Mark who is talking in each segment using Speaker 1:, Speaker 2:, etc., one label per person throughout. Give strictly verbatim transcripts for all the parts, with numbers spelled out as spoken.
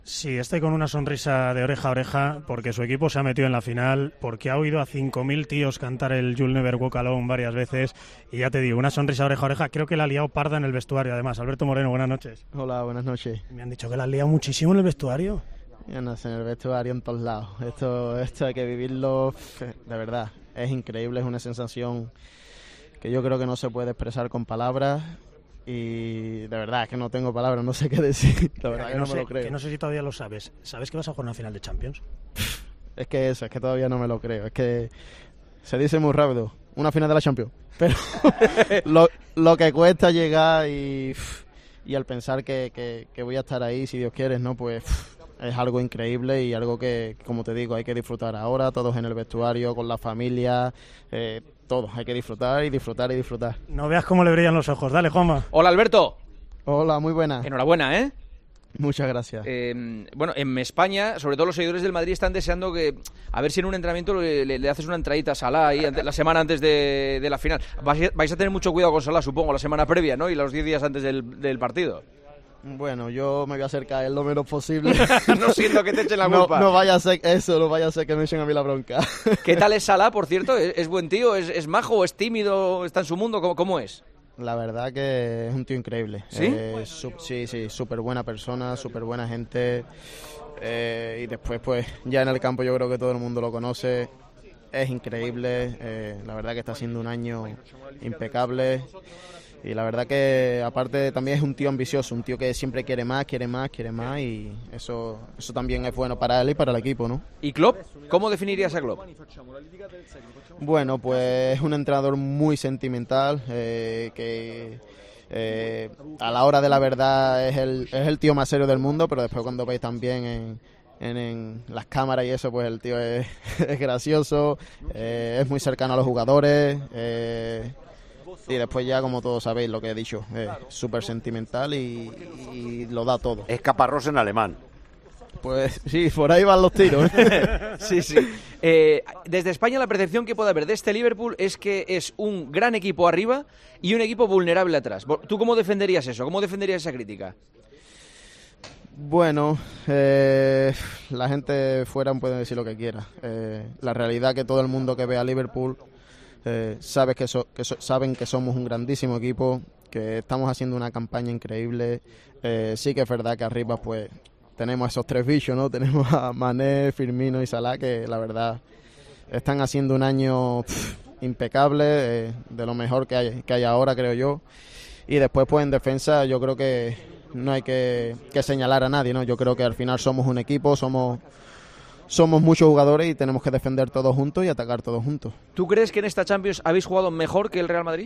Speaker 1: Sí, estoy con una sonrisa de oreja a oreja porque su equipo se ha metido en la final, porque ha oído a cinco mil tíos cantar el You'll Never Walk Alone varias veces y ya te digo, una sonrisa de oreja a oreja. Creo que la ha liado parda en el vestuario además. Alberto Moreno, buenas noches.
Speaker 2: Hola, buenas noches.
Speaker 1: Me han dicho que la has liado muchísimo en el vestuario.
Speaker 2: Ya no sé, en el vestuario en todos lados. Esto, esto hay que vivirlo, de verdad. Es increíble, es una sensación que yo creo que no se puede expresar con palabras. Y de verdad que no tengo palabras, no sé qué decir. La verdad que, que no, no sé, me lo creo.
Speaker 1: Que no sé si todavía lo sabes. ¿Sabes que vas a jugar una final de Champions?
Speaker 2: Es que eso, es que todavía no me lo creo. Es que se dice muy rápido, una final de la Champions. Pero lo, lo que cuesta llegar y, y al pensar que, que, que voy a estar ahí, si Dios quiere, ¿no? Pues es algo increíble y algo que, como te digo, hay que disfrutar ahora, todos en el vestuario, con la familia, eh, todos, hay que disfrutar y disfrutar y disfrutar.
Speaker 1: No veas cómo le brillan los ojos, dale, Juanma.
Speaker 3: Hola, Alberto.
Speaker 2: Hola, muy buena.
Speaker 3: Enhorabuena, ¿eh?
Speaker 2: Muchas gracias.
Speaker 3: Eh, bueno, en España, sobre todo los seguidores del Madrid están deseando que, a ver si en un entrenamiento le, le, le haces una entradita a Salah ahí ante, la semana antes de, de la final. Vais, vais a tener mucho cuidado con Salah, supongo, la semana previa, ¿no? Y los diez días antes del, del partido.
Speaker 2: Bueno, yo me voy a acercar a él lo menos posible.
Speaker 3: No siento que te echen la culpa.
Speaker 2: No, no vaya a ser eso, no vaya a ser que me echen a mí la bronca.
Speaker 3: ¿Qué tal es Salah, por cierto? ¿Es, es buen tío? ¿Es, ¿Es majo? ¿Es tímido? ¿Está en su mundo? ¿Cómo, cómo es?
Speaker 2: La verdad que es un tío increíble.
Speaker 3: ¿Sí?
Speaker 2: Eh, su, sí, sí, súper buena persona, súper buena gente. Eh, y después, pues, ya en el campo yo creo que todo el mundo lo conoce. Es increíble. Eh, la verdad que está siendo un año impecable. Y la verdad que, aparte, también es un tío ambicioso, un tío que siempre quiere más, quiere más, quiere más. Y eso, eso también es bueno para él y para el equipo, ¿no?
Speaker 3: ¿Y Klopp? ¿Cómo definirías a Klopp?
Speaker 2: Bueno, pues es un entrenador muy sentimental, eh, que eh, a la hora de la verdad es el, es el tío más serio del mundo, pero después cuando veis también en, en, en las cámaras y eso, pues el tío es, es gracioso, eh, es muy cercano a los jugadores, eh, y después ya, como todos sabéis lo que he dicho, es súper sentimental y, y lo da todo.
Speaker 4: Es caparrós en alemán.
Speaker 2: Pues sí, por ahí van los tiros.
Speaker 3: Sí, sí. Eh, desde España la percepción que puede haber de este Liverpool es que es un gran equipo arriba y un equipo vulnerable atrás. ¿Tú cómo defenderías eso? ¿Cómo defenderías esa crítica?
Speaker 2: Bueno, eh, la gente fuera puede decir lo que quiera. Eh, la realidad que todo el mundo que ve a Liverpool eh, sabe que, so, que so, saben que somos un grandísimo equipo, que estamos haciendo una campaña increíble. Eh, sí que es verdad que arriba pues tenemos esos tres bichos, ¿no? Tenemos a Mané, Firmino y Salah, que la verdad están haciendo un año pff, impecable, eh, de lo mejor que hay, que hay ahora, creo yo. Y después, pues en defensa, yo creo que no hay que, que señalar a nadie, ¿no? Yo creo que al final somos un equipo, somos, somos muchos jugadores y tenemos que defender todos juntos y atacar todos juntos.
Speaker 3: ¿Tú crees que en esta Champions habéis jugado mejor que el Real Madrid?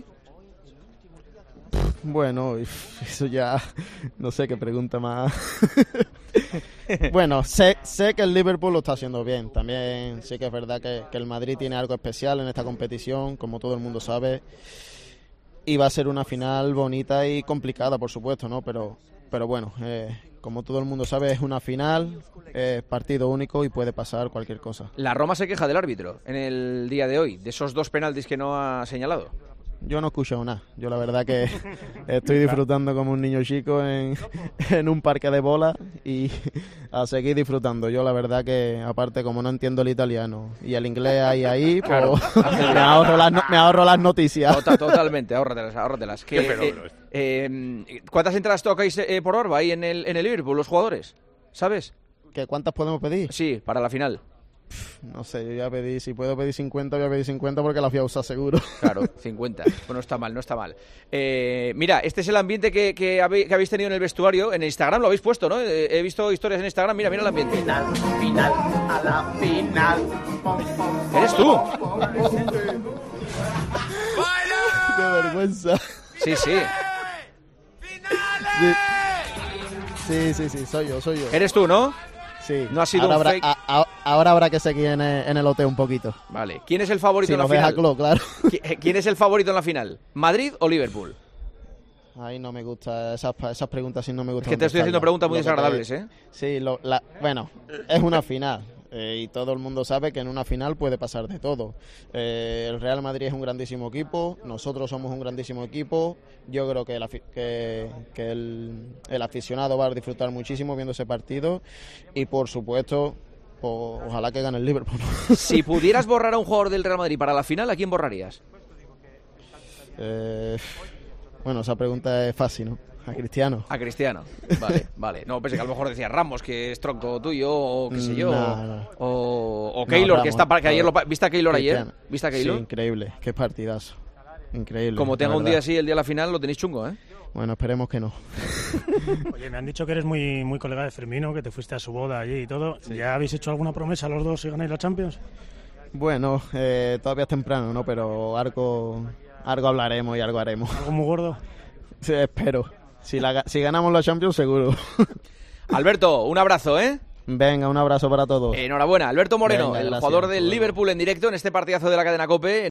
Speaker 2: Bueno, eso ya no sé qué pregunta más. Bueno, sé, sé que el Liverpool lo está haciendo bien. También sí que es verdad que, que el Madrid tiene algo especial en esta competición, como todo el mundo sabe. Y va a ser una final bonita y complicada, por supuesto, ¿no? Pero, pero bueno, eh, como todo el mundo sabe, es una final, es partido único y puede pasar cualquier cosa.
Speaker 3: La Roma se queja del árbitro en el día de hoy, de esos dos penaltis que no ha señalado.
Speaker 2: Yo no he escuchado nada. Yo la verdad que estoy disfrutando como un niño chico en, en un parque de bolas y a seguir disfrutando. Yo la verdad que, aparte, como no entiendo el italiano y el inglés ahí, ahí, pues claro. me, ahorro las, me ahorro las noticias.
Speaker 3: Total, totalmente, ahórratelas, ahórratelas. Que,
Speaker 4: Qué fenómeno
Speaker 3: eh, eh, ¿Cuántas entradas tocáis eh, por hora ahí en el, en el Liverpool, los jugadores? ¿Sabes?
Speaker 2: ¿Qué, ¿Cuántas podemos pedir?
Speaker 3: Sí, para la final.
Speaker 2: No sé, yo ya pedí, si puedo pedir cincuenta, voy a pedir cincuenta porque las voy a usar seguro.
Speaker 3: Claro, cincuenta. Pues no está mal, no está mal. Eh, mira, este es el ambiente que, que, habéis, que habéis tenido en el vestuario. En Instagram lo habéis puesto, ¿no? Eh, he visto historias en Instagram. Mira, mira el ambiente.
Speaker 5: Final, final, a la final.
Speaker 3: ¿Eres tú?
Speaker 2: ¡Qué vergüenza!
Speaker 3: Sí, sí.
Speaker 2: Sí, sí, sí, soy yo, soy yo.
Speaker 3: ¿Eres tú, no?
Speaker 2: Sí.
Speaker 3: No ha sido
Speaker 2: ahora
Speaker 3: un
Speaker 2: habrá,
Speaker 3: fake.
Speaker 2: a, a, ahora habrá que seguir en el, en el hotel un poquito.
Speaker 3: Vale. ¿Quién es el favorito
Speaker 2: Si
Speaker 3: en la
Speaker 2: nos deja
Speaker 3: final?
Speaker 2: Klopp, claro.
Speaker 3: ¿Quién es el favorito en la final? ¿Madrid o Liverpool?
Speaker 2: Ay, no me gusta, esas, esas preguntas sí no me gustan.
Speaker 3: Es que te estoy haciendo preguntas muy desagradables, ¿eh?
Speaker 2: Sí, lo, la, bueno, es una final. eh, y todo el mundo sabe que en una final puede pasar de todo. Eh, el Real Madrid es un grandísimo equipo, nosotros somos un grandísimo equipo, yo creo que el, que, que el, el aficionado va a disfrutar muchísimo viendo ese partido y por supuesto, pues, ojalá que gane el Liverpool.
Speaker 3: Si pudieras borrar a un jugador del Real Madrid para la final, ¿a quién borrarías?
Speaker 2: Eh, bueno, esa pregunta es fácil, ¿no? A Cristiano.
Speaker 3: A Cristiano, vale, vale. No, pensé que a lo mejor decía Ramos, que es tronco tuyo, o qué sé yo.
Speaker 2: No, no.
Speaker 3: O, o
Speaker 2: No,
Speaker 3: Keylor,
Speaker 2: Ramos,
Speaker 3: que está para que ayer lo
Speaker 2: no.
Speaker 3: ¿viste a Keylor ayer?
Speaker 2: Cristiano.
Speaker 3: ¿Viste a Keylor?
Speaker 2: Sí, increíble, qué partidazo. Increíble.
Speaker 3: Como tenga
Speaker 2: la
Speaker 3: un
Speaker 2: verdad.
Speaker 3: día así, el día de la final, lo tenéis chungo, ¿eh?
Speaker 2: Bueno, esperemos que no.
Speaker 1: Oye, me han dicho que eres muy, muy colega de Firmino, que te fuiste a su boda allí y todo. ¿Ya habéis hecho alguna promesa los dos si ganáis la Champions?
Speaker 2: Bueno, eh, todavía es temprano, ¿no? Pero algo, algo hablaremos y algo haremos.
Speaker 1: ¿Algo muy gordo?
Speaker 2: Sí, espero. Si, la, si ganamos la Champions, seguro.
Speaker 3: Alberto, un abrazo, ¿eh?
Speaker 2: Venga, un abrazo para todos.
Speaker 3: Enhorabuena, Alberto Moreno,
Speaker 2: Venga,
Speaker 3: el
Speaker 2: gracias.
Speaker 3: jugador del
Speaker 2: Hasta luego.
Speaker 3: Liverpool en directo en este partidazo de la cadena COPE.